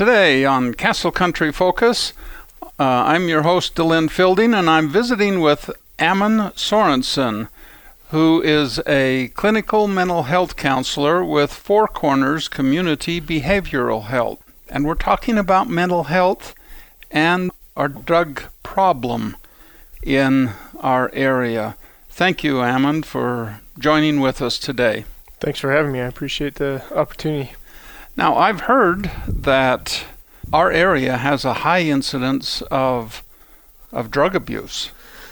Today on Castle Country Focus, I'm your host, Delynn Fielding, and I'm visiting with Ammon Sorensen, who is a clinical mental health counselor with Four Corners Community Behavioral Health. And we're talking about mental health and our drug problem in our area. Thank you, Ammon, for joining with us today. Thanks for having me. I appreciate the opportunity. Now, I've heard that our area has a high incidence of drug abuse.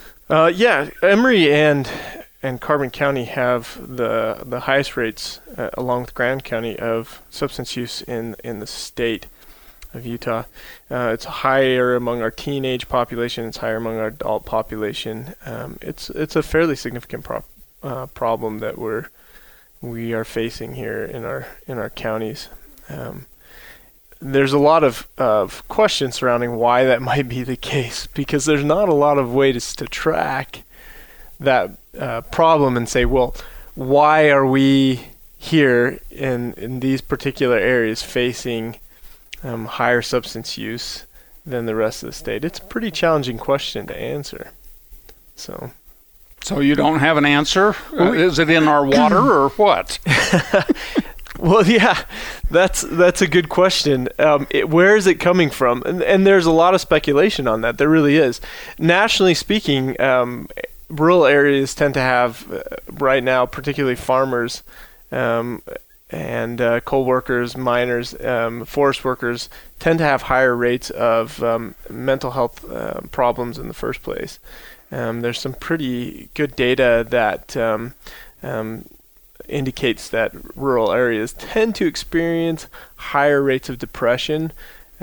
Emory and Carbon County have the highest rates, along with Grand County, of substance use in the state of Utah. It's higher among our teenage population. It's higher among our adult population. It's a fairly significant problem that we are facing here in our counties. There's a lot of questions surrounding why that might be the case, because there's not a lot of ways to track that problem and say, well, why are we here in these particular areas facing higher substance use than the rest of the state? It's a pretty challenging question to answer. So you don't have an answer? Is it in our water or what? Well, yeah, that's a good question. Where is it coming from? And there's a lot of speculation on that. There really is. Nationally speaking, rural areas tend to have, right now, particularly farmers and coal workers, miners, forest workers, tend to have higher rates of mental health problems in the first place. There's some pretty good data that indicates that rural areas tend to experience higher rates of depression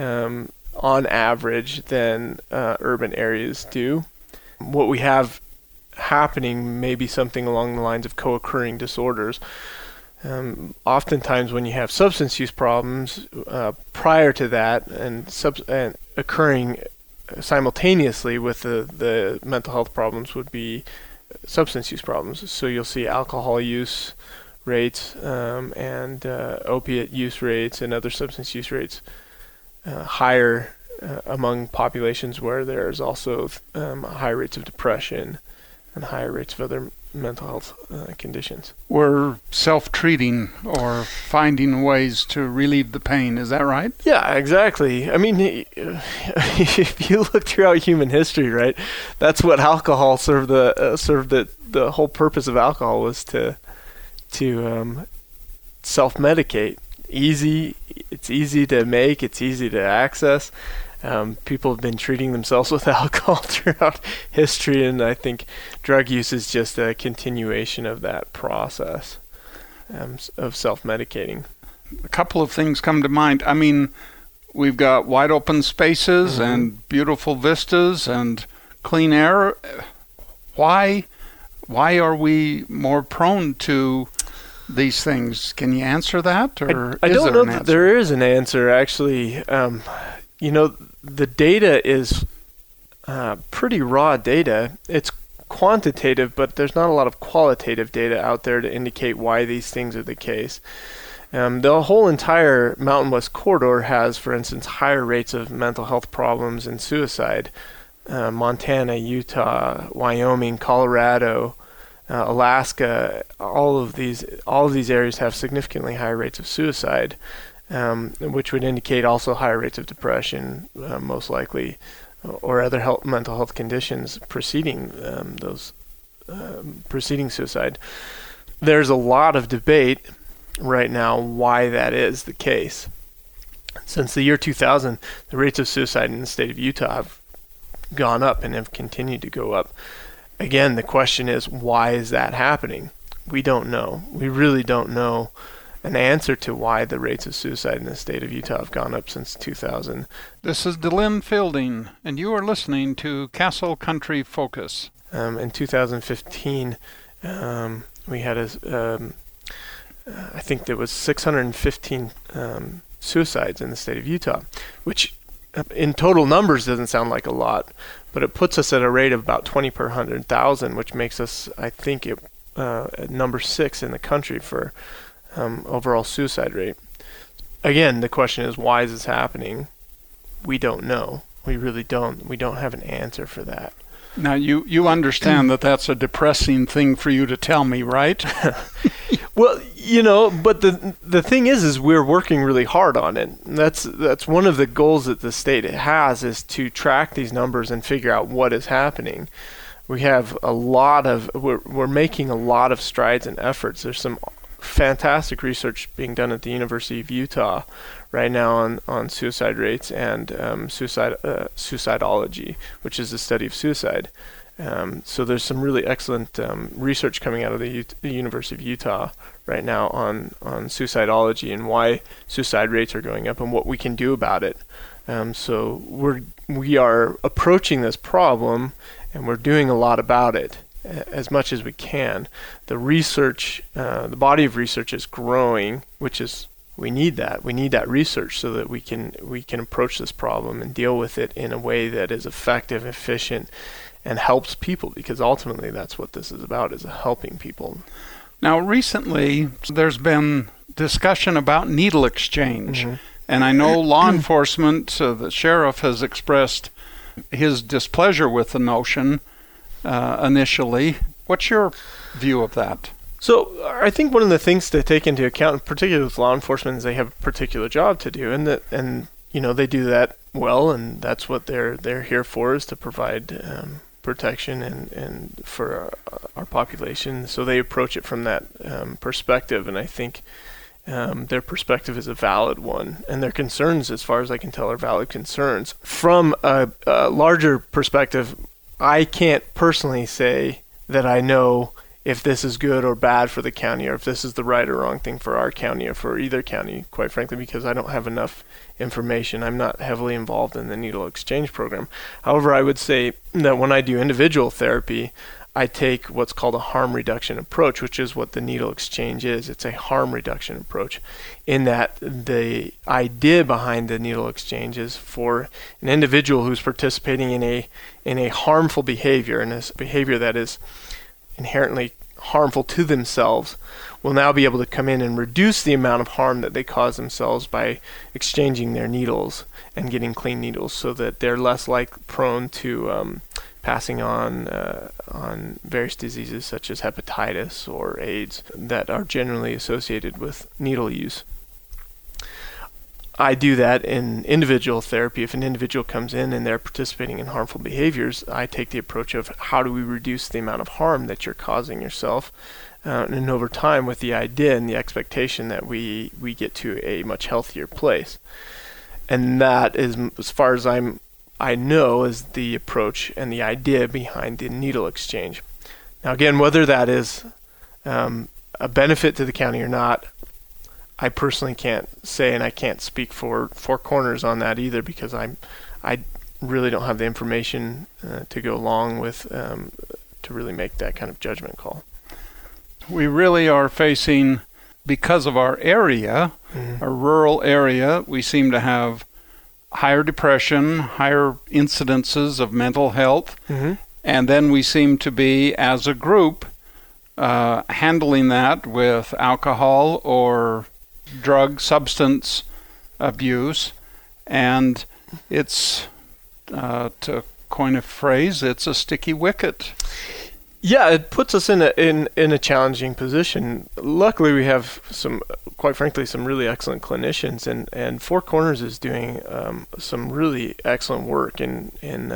on average than urban areas do. What we have happening may be something along the lines of co-occurring disorders. Oftentimes when you have substance use problems prior to that and occurring simultaneously with the mental health problems would be substance use problems. So you'll see alcohol use rates and opiate use rates and other substance use rates higher among populations where there's also high rates of depression and higher rates of other mental health conditions. We're self-treating or finding ways to relieve the pain. Is that right? Yeah, exactly. I mean, if you look throughout human history, right, that's what alcohol served the whole purpose of alcohol was to self-medicate. It's easy to make, it's easy to access. People have been treating themselves with alcohol throughout history, and I think drug use is just a continuation of that process of self-medicating. A couple of things come to mind. I mean, we've got wide open spaces and beautiful vistas and clean air. Why are we more prone to these things? Can you answer that? Or I don't know that there is an answer, actually. The data is pretty raw data. It's quantitative, but there's not a lot of qualitative data out there to indicate why these things are the case. The whole entire Mountain West Corridor has, for instance, higher rates of mental health problems and suicide. Montana, Utah, Wyoming, Colorado, Alaska, all of these areas have significantly higher rates of suicide, which would indicate also higher rates of depression, most likely, or other mental health conditions preceding preceding suicide. There's a lot of debate right now why that is the case. Since the year 2000, the rates of suicide in the state of Utah have gone up and have continued to go up. Again, the question is, why is that happening? We don't know. We really don't know an answer to why the rates of suicide in the state of Utah have gone up since 2000. This is Delynn Fielding, and you are listening to Castle Country Focus. In 2015, we had I think there was 615 suicides in the state of Utah, which in total numbers doesn't sound like a lot, but it puts us at a rate of about 20 per 100,000, which makes us, I think, at number 6 in the country for overall suicide rate. again, the question is, why is this happening? We don't know. We really don't. We don't have an answer for that. Now, you understand that that's a depressing thing for you to tell me, right? Well, but the thing is we're working really hard on it. That's one of the goals that the state has, is to track these numbers and figure out what is happening. We have we're making a lot of strides and efforts. There's some fantastic research being done at the University of Utah right now on suicide rates and suicidology, which is the study of suicide. So there's some really excellent research coming out of the University of Utah right now on suicidology and why suicide rates are going up and what we can do about it. So we are approaching this problem, and we're doing a lot about it as much as we can. The research, the body of research is growing, which is, we need that. We need that research so that we can approach this problem and deal with it in a way that is effective, efficient, and helps people, because ultimately that's what this is about, is helping people. Now, recently, there's been discussion about needle exchange. Mm-hmm. And I know law enforcement, the sheriff has expressed his displeasure with the notion initially. What's your view of that? So I think one of the things to take into account, particularly with law enforcement, is they have a particular job to do, and they do that well, and that's what they're here for, is to provide protection and for our population. So they approach it from that perspective, and I think their perspective is a valid one, and their concerns, as far as I can tell, are valid concerns. From a larger perspective, I can't personally say that I know if this is good or bad for the county, or if this is the right or wrong thing for our county or for either county, quite frankly, because I don't have enough information. I'm not heavily involved in the needle exchange program. However, I would say that when I do individual therapy, I take what's called a harm reduction approach, which is what the needle exchange is. It's a harm reduction approach, in that the idea behind the needle exchange is for an individual who's participating in a harmful behavior, and a behavior that is inherently harmful to themselves, will now be able to come in and reduce the amount of harm that they cause themselves by exchanging their needles and getting clean needles, so that they're less prone to passing on various diseases such as hepatitis or AIDS that are generally associated with needle use. I do that in individual therapy. If an individual comes in and they're participating in harmful behaviors, I take the approach of, how do we reduce the amount of harm that you're causing yourself? And over time, with the idea and the expectation that we get to a much healthier place. And that is, as far as I know, is the approach and the idea behind the needle exchange. Now, again, whether that is a benefit to the county or not, I personally can't say, and I can't speak for Four Corners on that either, because I really don't have the information to go along with to really make that kind of judgment call. We really are facing, because of our area, our rural area, we seem to have higher depression, higher incidences of mental health, and then we seem to be, as a group, handling that with alcohol or drug substance abuse, and it's, to coin a phrase, it's a sticky wicket. Yeah, it puts us in a challenging position. Luckily, we have quite frankly, some really excellent clinicians, and Four Corners is doing some really excellent work in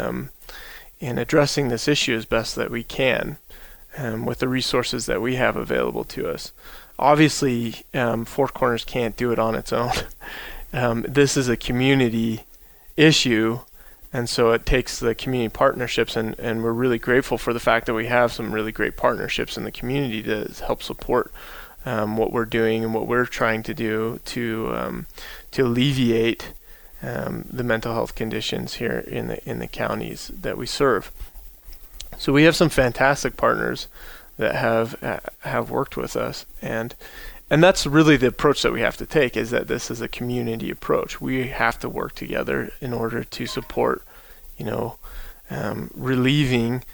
addressing this issue as best that we can, with the resources that we have available to us. Obviously, Four Corners can't do it on its own. This is a community issue, and so it takes the community partnerships, and we're really grateful for the fact that we have some really great partnerships in the community to help support what we're doing and what we're trying to do to alleviate the mental health conditions here in the counties that we serve. So we have some fantastic partners that have worked with us, and that's really the approach that we have to take, is that this is a community approach. We have to work together in order to support, relieving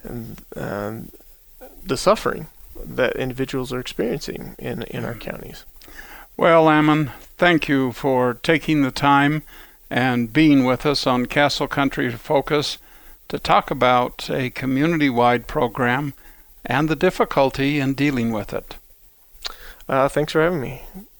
the suffering that individuals are experiencing in our counties. Well, Ammon, thank you for taking the time and being with us on Castle Country Focus to talk about a community-wide program and the difficulty in dealing with it. Thanks for having me.